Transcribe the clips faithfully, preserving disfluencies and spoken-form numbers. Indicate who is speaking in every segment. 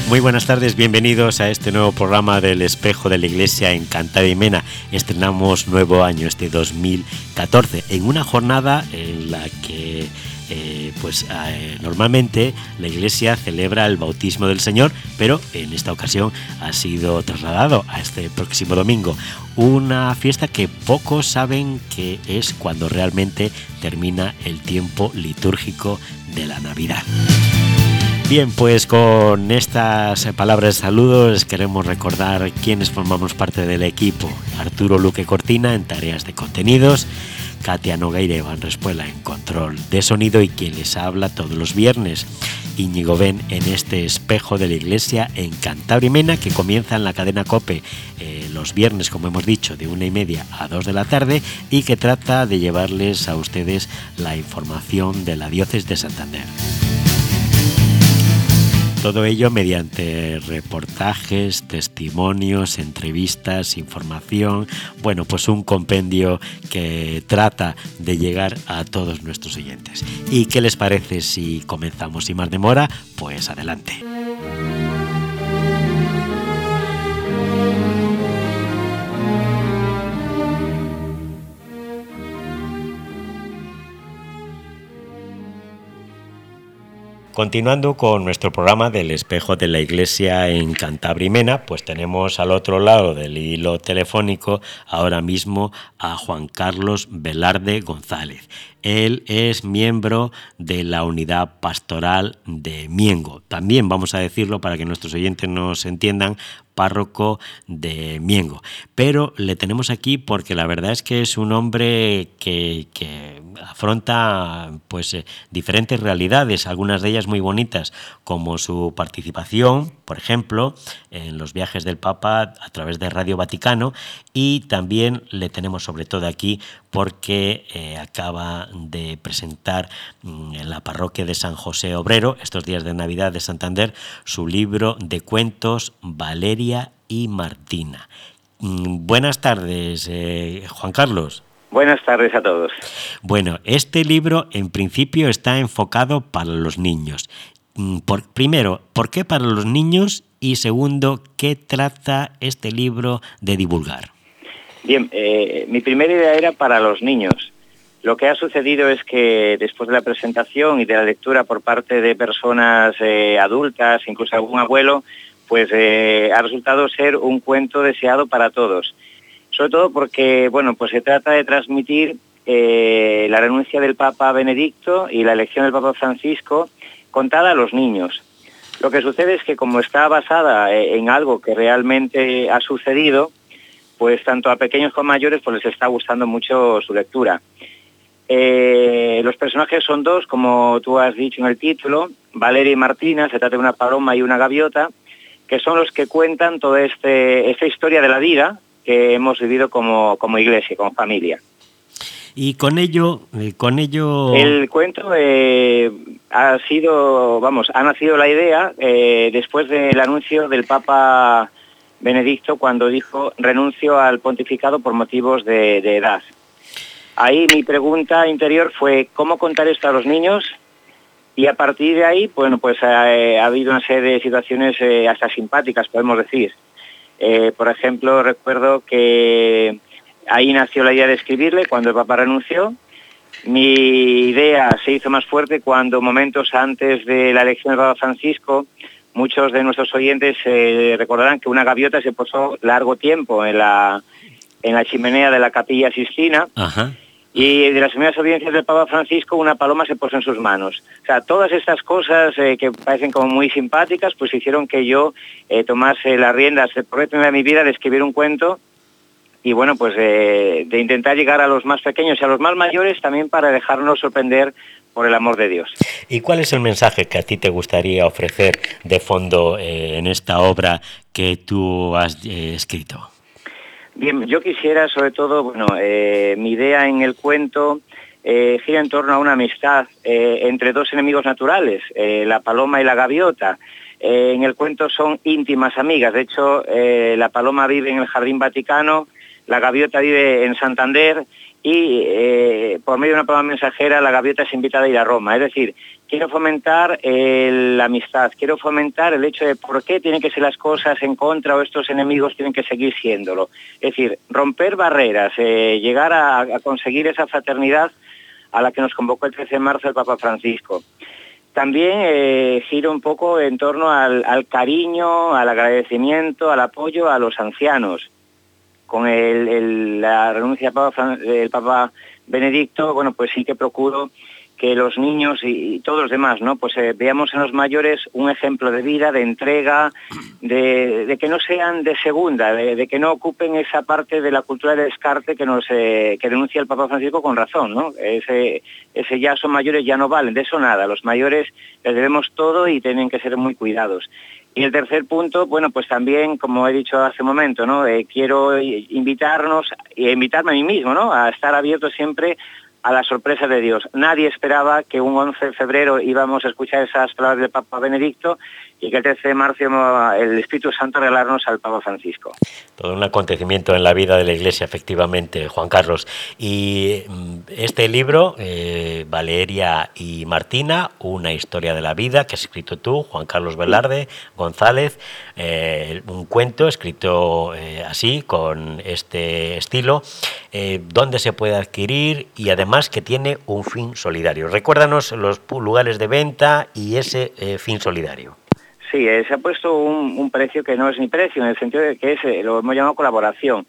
Speaker 1: Muy buenas tardes, bienvenidos a este nuevo programa del Espejo de la Iglesia en Cantàbria y Mena. Estrenamos nuevo año, este dos mil catorce, en una jornada en la que eh, pues eh, normalmente la Iglesia celebra el bautismo del Señor, pero en esta ocasión ha sido trasladado a este próximo domingo. Una fiesta que pocos saben que es cuando realmente termina el tiempo litúrgico de la Navidad. Bien, pues con estas palabras de saludos queremos recordar quiénes formamos parte del equipo. Arturo Luque Cortina en tareas de contenidos, Katia Nogueira y Van Respuela en control de sonido y quien les habla todos los viernes, Íñigo Ben en este Espejo de la Iglesia en Cantàbria y Mena, que comienza en la cadena COPE eh, los viernes, como hemos dicho, de una y media a dos de la tarde y que trata de llevarles a ustedes la información de la diócesis de Santander. Todo ello mediante reportajes, testimonios, entrevistas, información, bueno, pues un compendio que trata de llegar a todos nuestros oyentes. ¿Y qué les parece si comenzamos sin más demora? Pues adelante. Continuando con nuestro programa del Espejo de la Iglesia en Cantàbria y Mena, pues tenemos al otro lado del hilo telefónico ahora mismo a Juan Carlos Velarde González. Él es miembro de la unidad pastoral de Miengo. También, vamos a decirlo para que nuestros oyentes nos entiendan, párroco de Miengo. Pero le tenemos aquí porque la verdad es que es un hombre que, que afronta pues eh, diferentes realidades, algunas de ellas muy bonitas, como su participación, por ejemplo, en los viajes del Papa a través de Radio Vaticano, y también le tenemos sobre todo aquí porque eh, acaba de presentar mmm, en la parroquia de San José Obrero, estos días de Navidad de Santander, su libro de cuentos Valeria y Martina. Mm, buenas tardes, eh, Juan Carlos.
Speaker 2: Buenas tardes a todos.
Speaker 1: Bueno, este libro en principio está enfocado para los niños. Por, primero, ¿por qué para los niños? Y segundo, ¿qué trata este libro de divulgar?
Speaker 2: Bien, eh, mi primera idea era para los niños. Lo que ha sucedido es que después de la presentación y de la lectura por parte de personas eh, adultas, incluso algún abuelo, pues eh, ha resultado ser un cuento deseado para todos. Sobre todo porque, bueno, pues se trata de transmitir eh, la renuncia del Papa Benedicto y la elección del Papa Francisco contada a los niños. Lo que sucede es que como está basada en algo que realmente ha sucedido, pues tanto a pequeños como a mayores pues les está gustando mucho su lectura. Eh, los personajes son dos, como tú has dicho en el título, Valeria y Martina, se trata de una paloma y una gaviota, que son los que cuentan toda este, esta historia de la vida que hemos vivido como, como iglesia, como familia.
Speaker 1: Y con ello, eh, con ello...
Speaker 2: El cuento eh, ha sido, vamos, ha nacido la idea eh, después del anuncio del Papa Benedicto cuando dijo renuncio al pontificado por motivos de, de edad. Ahí mi pregunta interior fue ¿cómo contar esto a los niños? Y a partir de ahí, bueno, pues ha, eh, ha habido una serie de situaciones eh, hasta simpáticas, podemos decir. Eh, por ejemplo, recuerdo que ahí nació la idea de escribirle cuando el Papa renunció. Mi idea se hizo más fuerte cuando momentos antes de la elección del Papa Francisco, muchos de nuestros oyentes eh, recordarán que una gaviota se posó largo tiempo en la, en la chimenea de la Capilla Sixtina. Ajá. Y de las primeras audiencias del Papa Francisco, una paloma se posó en sus manos. O sea, todas estas cosas eh, que parecen como muy simpáticas, pues hicieron que yo eh, tomase las riendas por vez primera de mi vida de escribir un cuento y, bueno, pues eh, de intentar llegar a los más pequeños y a los más mayores también para dejarnos sorprender por el amor de Dios.
Speaker 1: ¿Y cuál es el mensaje que a ti te gustaría ofrecer de fondo eh, en esta obra que tú has eh, escrito?
Speaker 2: Bien, yo quisiera sobre todo, bueno, eh, mi idea en el cuento eh, gira en torno a una amistad eh, entre dos enemigos naturales, eh, la paloma y la gaviota. Eh, en el cuento son íntimas amigas, de hecho eh, la paloma vive en el Jardín Vaticano, la gaviota vive en Santander y eh, por medio de una palabra mensajera la gaviota es invitada a ir a Roma. Es decir, quiero fomentar eh, la amistad, quiero fomentar el hecho de por qué tienen que ser las cosas en contra o estos enemigos tienen que seguir siéndolo. Es decir, romper barreras, eh, llegar a, a conseguir esa fraternidad a la que nos convocó el trece de marzo el Papa Francisco. También eh, giro un poco en torno al, al cariño, al agradecimiento, al apoyo a los ancianos. Con el, el, la renuncia del Papa, del Papa Benedicto, bueno, pues sí que procuro que los niños y, y todos los demás, ¿no? Pues eh, veamos en los mayores un ejemplo de vida, de entrega, de, de que no sean de segunda, de, de que no ocupen esa parte de la cultura del descarte que nos eh, que denuncia el Papa Francisco con razón, ¿no? Ese, ese ya son mayores, ya no valen, de eso nada. Los mayores les debemos todo y tienen que ser muy cuidados. Y el tercer punto, bueno, pues también, como he dicho hace un momento, ¿no? Eh, quiero invitarnos, e invitarme a mí mismo, ¿no? A estar abiertos siempre a la sorpresa de Dios. Nadie esperaba que un once de febrero íbamos a escuchar esas palabras del Papa Benedicto y que el trece de marzo el Espíritu Santo regalarnos al Papa Francisco.
Speaker 1: Todo un acontecimiento en la vida de la Iglesia, efectivamente, Juan Carlos. Y este libro, eh, Valeria y Martina, una historia de la vida, que has escrito tú, Juan Carlos Velarde González, eh, un cuento escrito eh, así, con este estilo, eh, ¿dónde se puede adquirir? Y además que tiene un fin solidario. Recuérdanos los lugares de venta y ese eh, fin solidario.
Speaker 2: Sí, eh, se ha puesto un, un precio que no es ni precio, en el sentido de que es, eh, lo hemos llamado colaboración.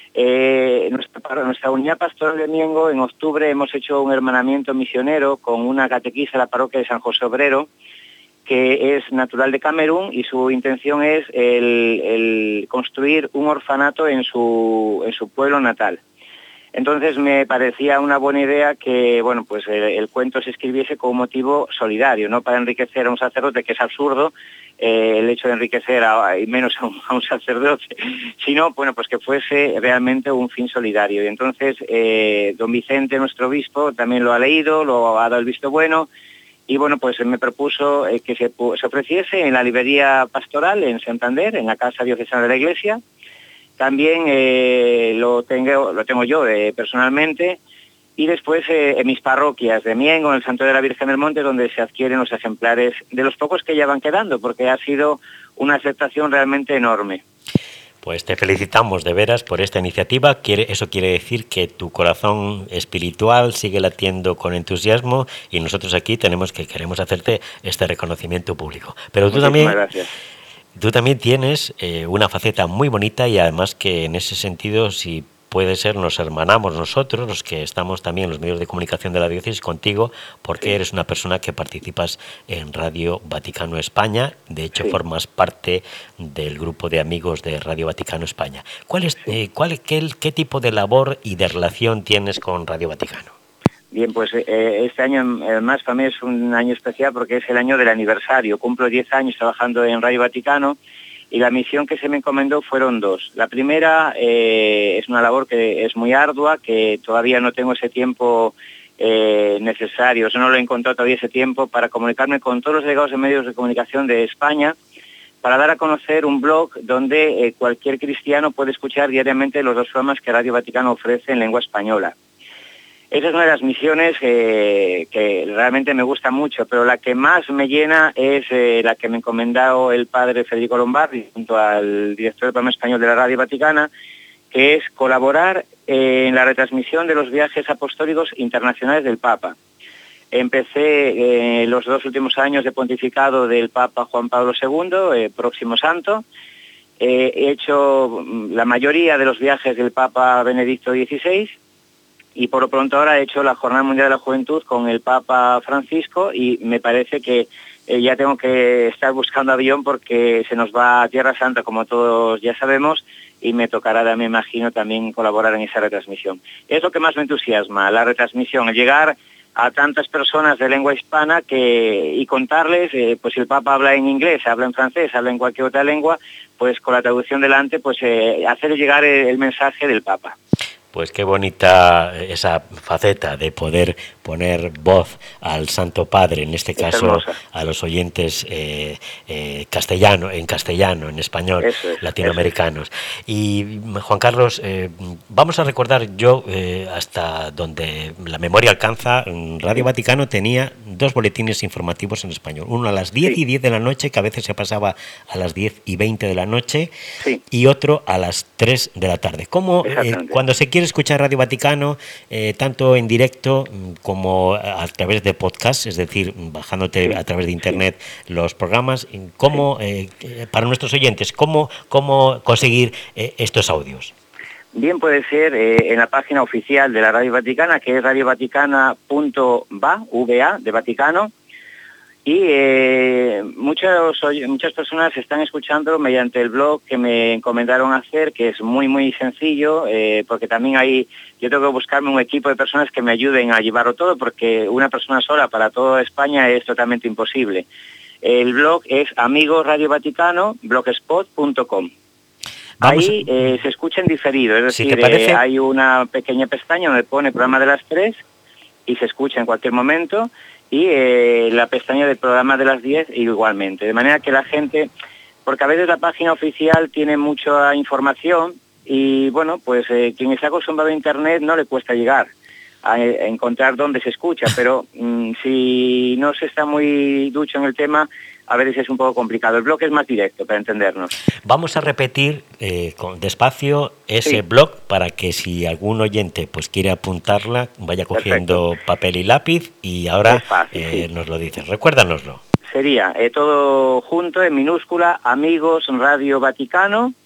Speaker 2: Eh, nuestra, para nuestra unidad pastoral de Miengo, en octubre hemos hecho un hermanamiento misionero con una catequista de la parroquia de San José Obrero, que es natural de Camerún, y su intención es el, el construir un orfanato en su, en su pueblo natal. Entonces me parecía una buena idea que, bueno, pues el, el cuento se escribiese con un motivo solidario, no para enriquecer a un sacerdote, que es absurdo eh, el hecho de enriquecer a, y menos a un, a un sacerdote, sino, bueno, pues que fuese realmente un fin solidario. Y entonces eh, don Vicente, nuestro obispo, también lo ha leído, lo ha dado el visto bueno, y bueno, pues me propuso eh, que se, se ofreciese en la librería pastoral en Santander, en la Casa Diocesana de la Iglesia. También eh, lo, tengo, lo tengo yo eh, personalmente, y después eh, en mis parroquias de Miengo, en el Santuario de la Virgen del Monte, donde se adquieren los ejemplares de los pocos que ya van quedando, porque ha sido una aceptación realmente enorme.
Speaker 1: Pues te felicitamos de veras por esta iniciativa. Quiere, eso quiere decir que tu corazón espiritual sigue latiendo con entusiasmo, y nosotros aquí tenemos que queremos hacerte este reconocimiento público. Pero tú
Speaker 2: Muchísimas
Speaker 1: también...
Speaker 2: gracias.
Speaker 1: Tú también tienes eh, una faceta muy bonita, y además que en ese sentido, si puede ser, nos hermanamos nosotros, los que estamos también en los medios de comunicación de la diócesis, contigo, porque sí. Eres una persona que participas en Radio Vaticano España. De hecho, sí. Formas parte del grupo de amigos de Radio Vaticano España. ¿Cuál es, sí. eh, cuál, qué, qué tipo de labor y de relación tienes con Radio Vaticano?
Speaker 2: Bien, pues eh, este año además para mí es un año especial porque es el año del aniversario. Cumplo diez años trabajando en Radio Vaticano, y la misión que se me encomendó fueron dos. La primera eh, es una labor que es muy ardua, que todavía no tengo ese tiempo eh, necesario, yo no lo he encontrado todavía ese tiempo para comunicarme con todos los delegados de medios de comunicación de España, para dar a conocer un blog donde eh, cualquier cristiano puede escuchar diariamente los dos programas que Radio Vaticano ofrece en lengua española. Esa es una de las misiones eh, que realmente me gusta mucho, pero la que más me llena es eh, la que me encomendó el padre Federico Lombardi junto al director del programa español de la Radio Vaticana, que es colaborar eh, en la retransmisión de los viajes apostólicos internacionales del Papa. Empecé eh, los dos últimos años de pontificado del Papa Juan Pablo segundo, eh, próximo santo. Eh, he hecho la mayoría de los viajes del Papa Benedicto dieciséis, y por lo pronto ahora he hecho la Jornada Mundial de la Juventud con el Papa Francisco, y me parece que eh, ya tengo que estar buscando avión porque se nos va a Tierra Santa, como todos ya sabemos, y me tocará, me imagino, también colaborar en esa retransmisión. Es lo que más me entusiasma, la retransmisión, el llegar a tantas personas de lengua hispana que y contarles, eh, pues si el Papa habla en inglés, habla en francés, habla en cualquier otra lengua, pues con la traducción delante, pues eh, hacer llegar el, el mensaje del Papa.
Speaker 1: Pues qué bonita esa faceta de poder poner voz al Santo Padre, en este
Speaker 2: Es
Speaker 1: caso
Speaker 2: hermosa.
Speaker 1: a los oyentes eh, eh, castellano, en castellano, en español,
Speaker 2: Eso es,
Speaker 1: latinoamericanos. Y Juan Carlos, eh, vamos a recordar yo eh, hasta donde la memoria alcanza, Radio
Speaker 2: Sí.
Speaker 1: Vaticano tenía dos boletines informativos en español, uno a las diez
Speaker 2: Sí.
Speaker 1: y diez de la noche, que a veces se pasaba a las diez y veinte de la noche,
Speaker 2: Sí.
Speaker 1: y otro a las tres de la tarde. ¿Cómo, eh,
Speaker 2: Exactamente.
Speaker 1: cuando se quiere escuchar Radio Vaticano, eh, tanto en directo mm, como a través de podcast, es decir, bajándote
Speaker 2: Sí,
Speaker 1: a través de
Speaker 2: sí.
Speaker 1: internet los programas, cómo, eh, para nuestros oyentes, cómo, cómo conseguir eh, estos audios?
Speaker 2: Bien, puede ser eh, en la página oficial de la Radio Vaticana, que es radiovaticana punto va, V A, de Vaticano, y eh, muchos, muchas personas están escuchando mediante el blog que me encomendaron hacer, que es muy, muy sencillo, eh, porque también hay, yo tengo que buscarme un equipo de personas que me ayuden a llevarlo todo, porque una persona sola para toda España es totalmente imposible. El blog es Amigos Radio Vaticano, blogspot punto com.
Speaker 1: Vamos
Speaker 2: Ahí eh, se escucha en diferido, es
Speaker 1: Si
Speaker 2: decir,
Speaker 1: te parece...
Speaker 2: eh, hay una pequeña pestaña donde pone programa de las tres y se escucha en cualquier momento, y eh, la pestaña del programa de las diez igualmente, de manera que la gente, porque a veces la página oficial tiene mucha información y bueno, pues eh, quien está acostumbrado a internet no le cuesta llegar a, a encontrar dónde se escucha, pero mmm, si no se está muy ducho en el tema, a veces es un poco complicado. El blog es más directo, para entendernos.
Speaker 1: Vamos a repetir eh, con, despacio ese
Speaker 2: Sí.
Speaker 1: blog para que si algún oyente pues quiere apuntarla, vaya cogiendo
Speaker 2: Perfecto.
Speaker 1: papel y lápiz, y ahora
Speaker 2: Es fácil,
Speaker 1: eh,
Speaker 2: sí.
Speaker 1: nos lo dices. Recuérdanoslo.
Speaker 2: Sería eh, todo junto en minúscula, amigos radio vaticano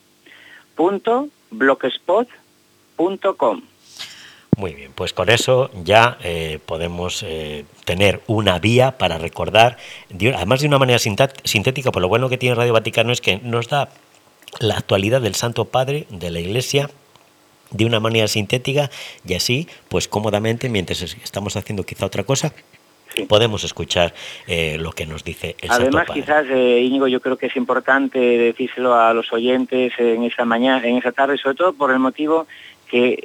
Speaker 2: punto blogspot punto com.
Speaker 1: Muy bien, pues con eso ya eh, podemos eh, tener una vía para recordar, de, además de una manera sintética, por lo bueno que tiene Radio Vaticano es que nos da la actualidad del Santo Padre de la Iglesia de una manera sintética, y así, pues cómodamente, mientras estamos haciendo quizá otra cosa, sí, podemos escuchar eh, lo que nos dice el
Speaker 2: Además,
Speaker 1: Santo Padre.
Speaker 2: quizás, eh, Íñigo, yo creo que es importante decírselo a los oyentes en esa mañana, en esa tarde, sobre todo por el motivo que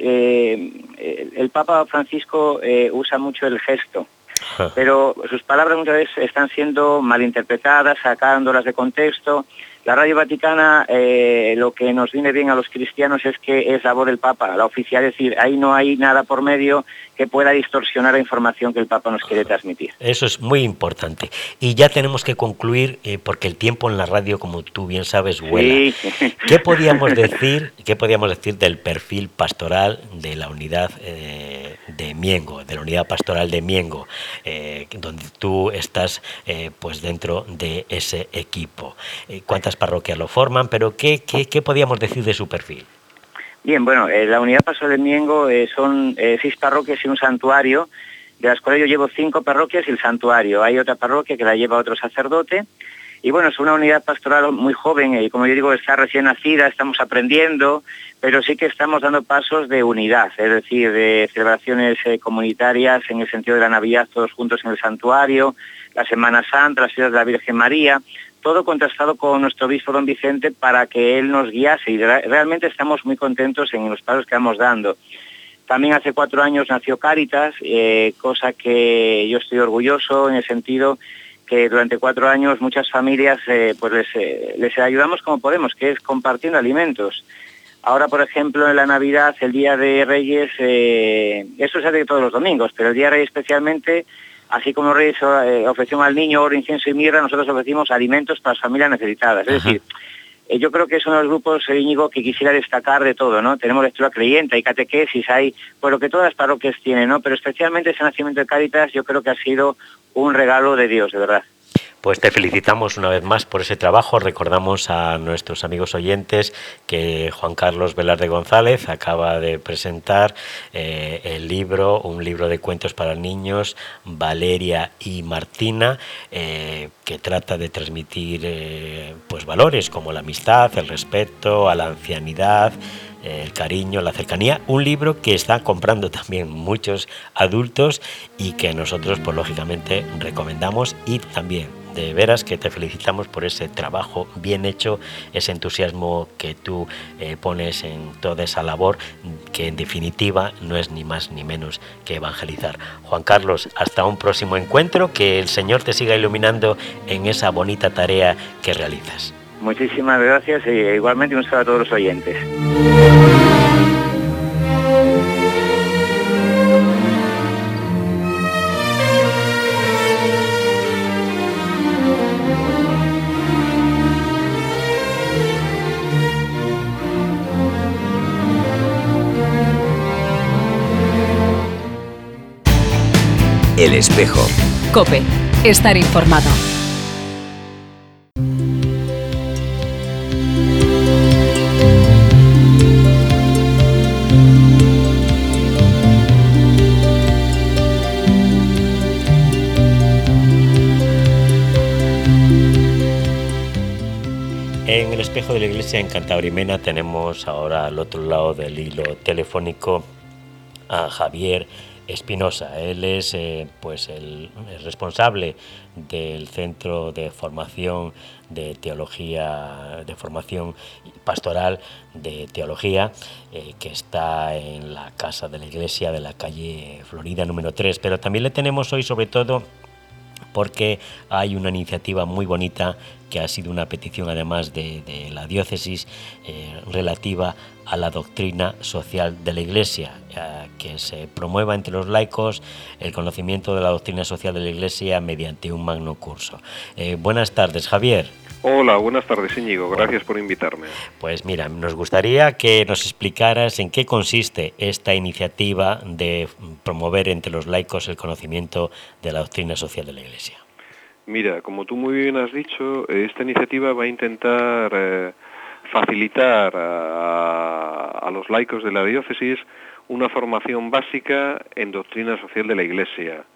Speaker 2: eh, el Papa Francisco eh, usa mucho el gesto, pero sus palabras muchas veces están siendo malinterpretadas, sacándolas de contexto. La Radio Vaticana, eh, lo que nos viene bien a los cristianos es que es la voz del Papa, la oficial, es decir, ahí no hay nada por medio que pueda distorsionar la información que el Papa nos quiere transmitir.
Speaker 1: Eso es muy importante. Y ya tenemos que concluir, eh, porque el tiempo en la radio, como tú bien sabes, vuela. Sí. ¿Qué podíamos decir, qué podíamos decir del perfil pastoral de la unidad eh, de Miengo, de la unidad pastoral de Miengo, eh, donde tú estás eh, pues dentro de ese equipo? Eh, ¿Cuántas parroquias lo forman? Pero ¿qué, qué, qué podíamos decir de su perfil?
Speaker 2: Bien, bueno, eh, la unidad pastoral de Miengo eh, son eh, seis parroquias y un santuario, de las cuales yo llevo cinco parroquias y el santuario. Hay otra parroquia que la lleva otro sacerdote. Y bueno, es una unidad pastoral muy joven, y eh, como yo digo, está recién nacida, estamos aprendiendo, pero sí que estamos dando pasos de unidad, es decir, de celebraciones eh, comunitarias en el sentido de la Navidad, todos juntos en el santuario, la Semana Santa, las fiestas de la Virgen María, todo contrastado con nuestro obispo don Vicente para que él nos guiase, y realmente estamos muy contentos en los pasos que vamos dando. También hace cuatro años nació Cáritas, eh, cosa que yo estoy orgulloso en el sentido que durante cuatro años muchas familias eh, pues les, eh, les ayudamos como podemos, que es compartiendo alimentos. Ahora, por ejemplo, en la Navidad, el Día de Reyes, eh, eso se hace todos los domingos, pero el Día de Reyes especialmente, así como los Reyes eh, ofrecieron al niño oro, incienso y mirra, nosotros ofrecimos alimentos para las familias necesitadas. Es Ajá. decir, eh, yo creo que es uno de los grupos, eh, Íñigo, que quisiera destacar de todo, ¿no? Tenemos lectura creyente, hay catequesis, hay, pues lo que todas las parroquias tienen, ¿no? Pero especialmente ese nacimiento de Cáritas yo creo que ha sido un regalo de Dios, de verdad.
Speaker 1: Pues te felicitamos una vez más por ese trabajo. Recordamos a nuestros amigos oyentes que Juan Carlos Velarde González acaba de presentar eh, el libro, un libro de cuentos para niños, Valeria y Martina, eh, que trata de transmitir eh, pues valores como la amistad, el respeto a la ancianidad, el cariño, la cercanía, un libro que están comprando también muchos adultos y que nosotros pues lógicamente recomendamos, y también de veras que te felicitamos por ese trabajo bien hecho, ese entusiasmo que tú eh, pones en toda esa labor, que en definitiva no es ni más ni menos que evangelizar. Juan Carlos, hasta un próximo encuentro, que el Señor te siga iluminando en esa bonita tarea que realizas.
Speaker 2: Muchísimas gracias y igualmente un saludo a todos los oyentes.
Speaker 3: El Espejo.
Speaker 4: COPE. Estar informado.
Speaker 1: En el Espejo de la Iglesia en Cantabria y Mena tenemos ahora al otro lado del hilo telefónico a Javier Espinosa. Él es eh, pues el, el responsable del Centro de Formación de Teología, de Formación Pastoral de Teología, eh, que está en la Casa de la Iglesia de la calle Florida número tres. Pero también le tenemos hoy sobre todo porque hay una iniciativa muy bonita que ha sido una petición además de, de la diócesis eh, relativa a la doctrina social de la Iglesia, eh, que se promueva entre los laicos el conocimiento de la doctrina social de la Iglesia mediante un magno curso. Eh, buenas tardes, Javier.
Speaker 5: Hola, buenas tardes, Íñigo. Gracias por invitarme.
Speaker 1: Pues mira, nos gustaría que nos explicaras en qué consiste esta iniciativa de promover entre los laicos el conocimiento de la doctrina social de la Iglesia.
Speaker 5: Mira, como tú muy bien has dicho, esta iniciativa va a intentar eh, facilitar a, a los laicos de la diócesis una formación básica en doctrina social de la Iglesia.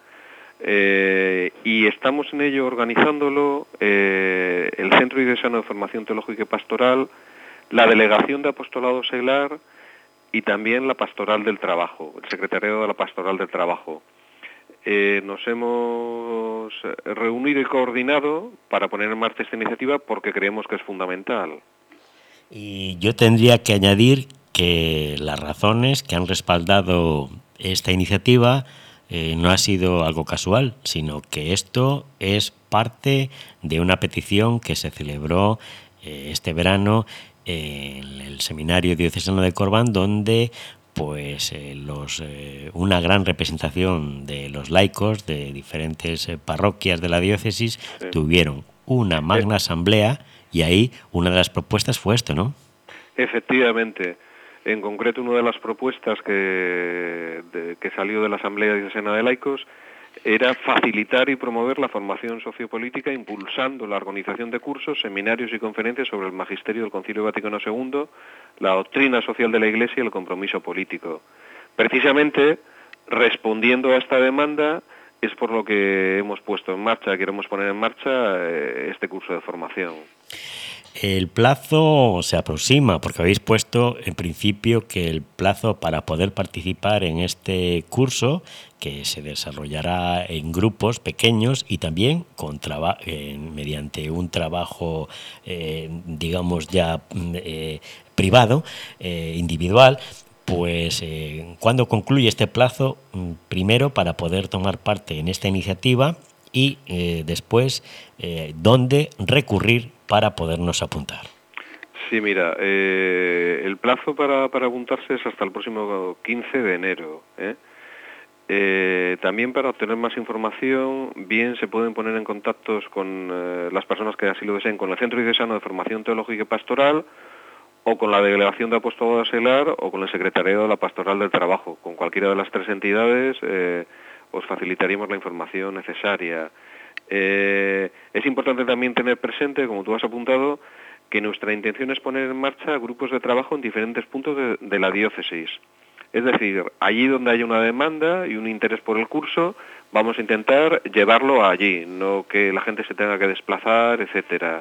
Speaker 5: Eh, y estamos en ello organizándolo eh, el Centro Diocesano de Formación Teológica y Pastoral, la Delegación de Apostolado Seglar y también la Pastoral del Trabajo, el Secretariado de la Pastoral del Trabajo. Eh, nos hemos reunido y coordinado para poner en marcha esta iniciativa porque creemos que es fundamental.
Speaker 1: Y yo tendría que añadir que las razones que han respaldado esta iniciativa Eh, no ha sido algo casual, sino que esto es parte de una petición que se celebró eh, este verano en el Seminario Diocesano de Corban, donde pues eh, los eh, una gran representación de los laicos de diferentes eh, parroquias de la diócesis sí. tuvieron una magna asamblea, y ahí una de las propuestas fue esto, ¿no?
Speaker 5: Efectivamente. En concreto, una de las propuestas que, de, que salió de la Asamblea Diocesana de Laicos era facilitar y promover la formación sociopolítica, impulsando la organización de cursos, seminarios y conferencias sobre el magisterio del Concilio Vaticano segundo, la doctrina social de la Iglesia y el compromiso político. Precisamente, respondiendo a esta demanda, es por lo que hemos puesto en marcha, queremos poner en marcha eh, este curso de formación.
Speaker 1: El plazo se aproxima, porque habéis puesto en principio que el plazo para poder participar en este curso, que se desarrollará en grupos pequeños y también con traba- eh, mediante un trabajo, eh, digamos ya eh, privado, eh, individual, pues eh, ¿cuándo concluye este plazo? Primero, para poder tomar parte en esta iniciativa y eh, después, eh, ¿dónde recurrir para podernos apuntar?
Speaker 5: Sí, mira, eh, el plazo para, para apuntarse es hasta el próximo quince de enero. ¿eh? Eh, también para obtener más información, bien se pueden poner en contactos con eh, las personas que así lo deseen, con el Centro Diocesano de Formación Teológica y Pastoral, o con la Delegación de Apostolado Seglar, o con el Secretariado de la Pastoral del Trabajo. Con cualquiera de las tres entidades eh, os facilitaríamos la información necesaria. Eh, es importante también tener presente, como tú has apuntado, que nuestra intención es poner en marcha grupos de trabajo en diferentes puntos de, de la diócesis. Es decir, allí donde haya una demanda y un interés por el curso, vamos a intentar llevarlo allí, no que la gente se tenga que desplazar, etcétera.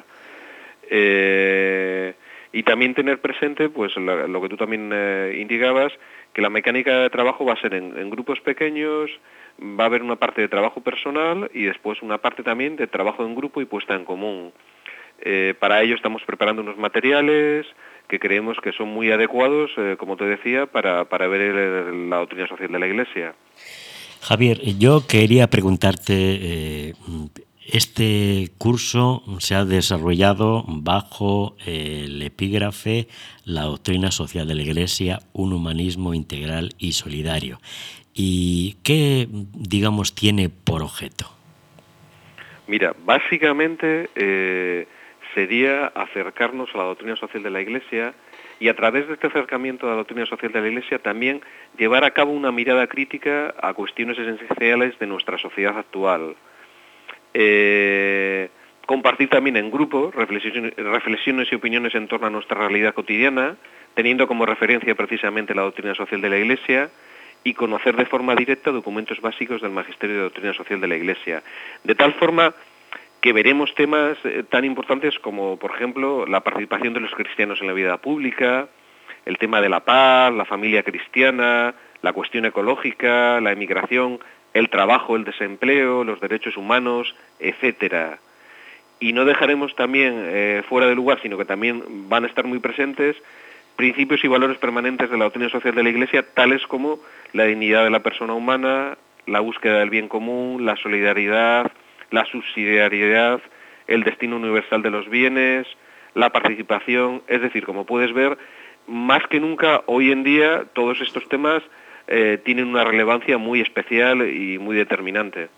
Speaker 5: Eh, y también tener presente, pues la, lo que tú también eh, indicabas, que la mecánica de trabajo va a ser en, en grupos pequeños, va a haber una parte de trabajo personal y después una parte también de trabajo en grupo y puesta en común. Eh, para ello estamos preparando unos materiales que creemos que son muy adecuados, eh, como te decía, para, para ver el, la doctrina social de la Iglesia.
Speaker 1: Javier, yo quería preguntarte, eh, este curso se ha desarrollado bajo el epígrafe La doctrina social de la Iglesia, un humanismo integral y solidario. ¿Y qué, digamos, tiene por objeto?
Speaker 5: Mira, básicamente eh, sería acercarnos a la doctrina social de la Iglesia y a través de este acercamiento a la doctrina social de la Iglesia también llevar a cabo una mirada crítica a cuestiones esenciales de nuestra sociedad actual. Eh, compartir también en grupo reflexiones, reflexiones y opiniones en torno a nuestra realidad cotidiana, teniendo como referencia precisamente la doctrina social de la Iglesia, y conocer de forma directa documentos básicos del Magisterio de Doctrina Social de la Iglesia. De tal forma que veremos temas eh, tan importantes como, por ejemplo, la participación de los cristianos en la vida pública, el tema de la paz, la familia cristiana, la cuestión ecológica, la emigración, el trabajo, el desempleo, los derechos humanos, etcétera. Y no dejaremos también eh, fuera de lugar, sino que también van a estar muy presentes principios y valores permanentes de la doctrina social de la Iglesia, tales como la dignidad de la persona humana, la búsqueda del bien común, la solidaridad, la subsidiariedad, el destino universal de los bienes, la participación. Es decir, como puedes ver, más que nunca hoy en día todos estos temas eh, tienen una relevancia muy especial y muy determinante.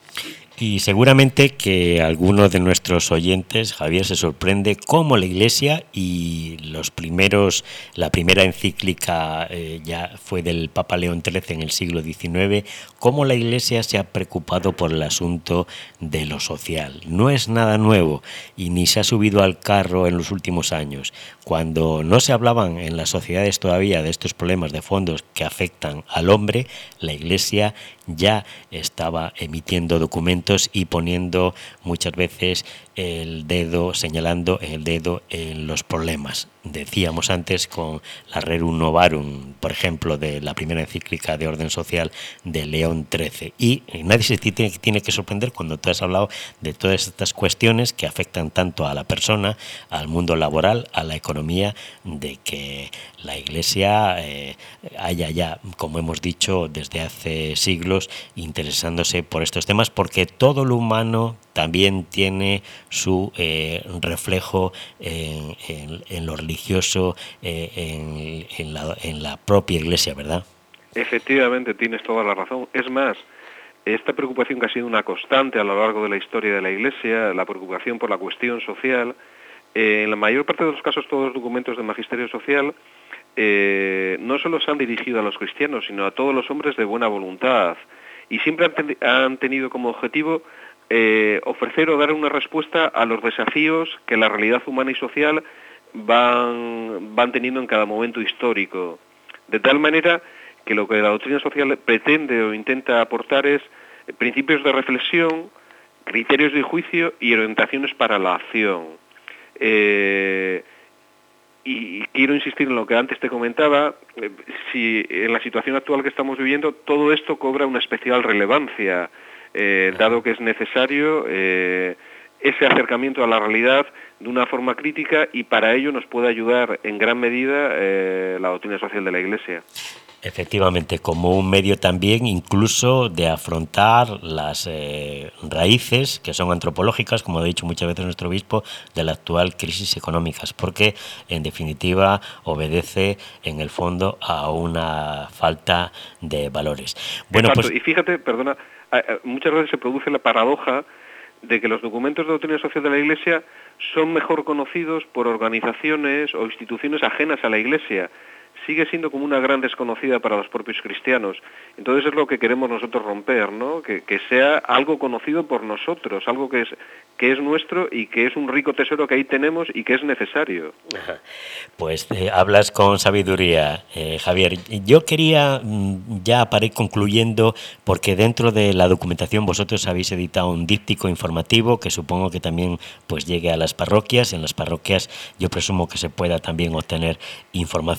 Speaker 1: Y seguramente que alguno de nuestros oyentes, Javier, se sorprende cómo la Iglesia y los primeros, la primera encíclica eh, ya fue del Papa León trece en el siglo diecinueve, cómo la Iglesia se ha preocupado por el asunto de lo social. No es nada nuevo y ni se ha subido al carro en los últimos años. Cuando no se hablaban en las sociedades todavía de estos problemas de fondos que afectan al hombre, la Iglesia ya estaba emitiendo documentos y poniendo muchas veces el dedo, señalando el dedo en los problemas. Decíamos antes con la Rerum Novarum, por ejemplo, de la primera encíclica de orden social de León trece. Y nadie se tiene, tiene que sorprender cuando tú has hablado de todas estas cuestiones que afectan tanto a la persona, al mundo laboral, a la economía, de que la Iglesia eh, haya ya, como hemos dicho, desde hace siglos, interesándose por estos temas, porque todo lo humano también tiene su eh, reflejo en, en, en lo religioso, eh, en, en, la, en la propia Iglesia, ¿verdad?
Speaker 5: Efectivamente, tienes toda la razón. Es más, esta preocupación que ha sido una constante a lo largo de la historia de la Iglesia, la preocupación por la cuestión social, eh, en la mayor parte de los casos todos los documentos del magisterio social eh, no solo se han dirigido a los cristianos, sino a todos los hombres de buena voluntad, y siempre han, ten- han tenido como objetivo Eh, ofrecer o dar una respuesta a los desafíos que la realidad humana y social van, van teniendo en cada momento histórico. De tal manera que lo que la doctrina social pretende o intenta aportar es principios de reflexión, criterios de juicio y orientaciones para la acción. Eh, y quiero insistir en lo que antes te comentaba, eh, si en la situación actual que estamos viviendo todo esto cobra una especial relevancia, Eh, dado que es necesario eh, ese acercamiento a la realidad de una forma crítica, y para ello nos puede ayudar en gran medida eh, la doctrina social de la Iglesia.
Speaker 1: Efectivamente, como un medio también incluso de afrontar las eh, raíces que son antropológicas, como ha dicho muchas veces nuestro obispo, de la actual crisis económicas, porque en definitiva obedece en el fondo a una falta de valores. Bueno,
Speaker 5: Exacto.
Speaker 1: pues
Speaker 5: Y fíjate, perdona, muchas veces se produce la paradoja de que los documentos de doctrina social de la Iglesia son mejor conocidos por organizaciones o instituciones ajenas a la Iglesia. Sigue siendo como una gran desconocida para los propios cristianos. Entonces es lo que queremos nosotros romper, ¿no? Que, que sea algo conocido por nosotros, algo que es, que es nuestro y que es un rico tesoro que ahí tenemos y que es necesario.
Speaker 1: Pues eh, hablas con sabiduría, eh, Javier. Yo quería, ya para ir concluyendo, porque dentro de la documentación vosotros habéis editado un díptico informativo que supongo que también pues llegue a las parroquias. En las parroquias yo presumo que se pueda también obtener información, pero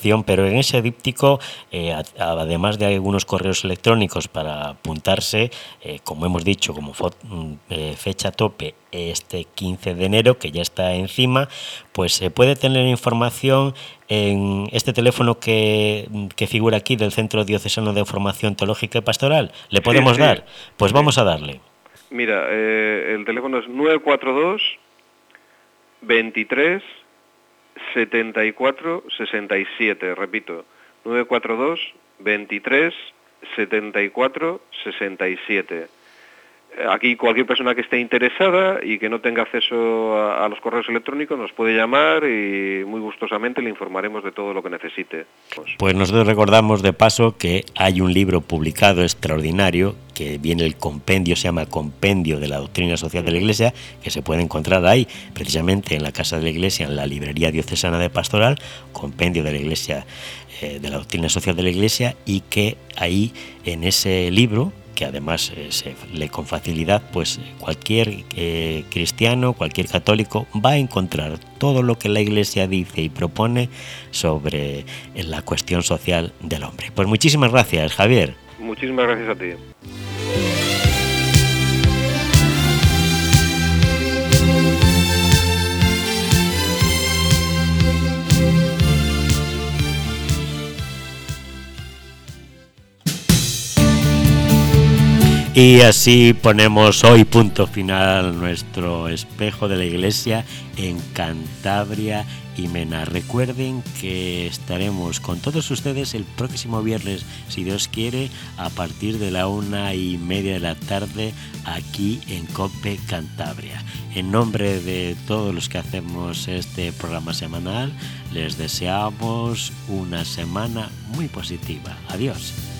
Speaker 1: en ese díptico, eh, además de algunos correos electrónicos para apuntarse, eh, como hemos dicho, como eh, fecha tope este quince de enero, que ya está encima, pues se puede tener información en este teléfono que, que figura aquí del Centro Diocesano de Formación Teológica y Pastoral. ¿Le podemos sí, sí. dar? Pues sí. Vamos a darle.
Speaker 5: Mira, eh, el teléfono es nueve cuatro dos, veintitrés, setenta y cuatro, sesenta y siete, repito, nueve cuatro dos, veintitrés, setenta y cuatro, sesenta y siete. Aquí cualquier persona que esté interesada y que no tenga acceso a, a los correos electrónicos nos puede llamar y muy gustosamente le informaremos de todo lo que necesite.
Speaker 1: Pues nosotros recordamos de paso que hay un libro publicado extraordinario que viene el compendio, se llama Compendio de la Doctrina Social de la Iglesia, que se puede encontrar ahí, precisamente en la Casa de la Iglesia, en la Librería Diocesana de Pastoral, Compendio de la Iglesia, eh, de la Doctrina Social de la Iglesia, y que ahí en ese libro, que además eh, se lee con facilidad, pues cualquier eh, cristiano, cualquier católico va a encontrar todo lo que la Iglesia dice y propone sobre la cuestión social del hombre. Pues muchísimas gracias, Javier.
Speaker 5: Muchísimas gracias a ti.
Speaker 1: Y así ponemos hoy punto final a nuestro espejo de la Iglesia en Cantabria y Mena. Recuerden que estaremos con todos ustedes el próximo viernes, si Dios quiere, a partir de la una y media de la tarde aquí en COPE Cantabria. En nombre de todos los que hacemos este programa semanal, les deseamos una semana muy positiva. Adiós.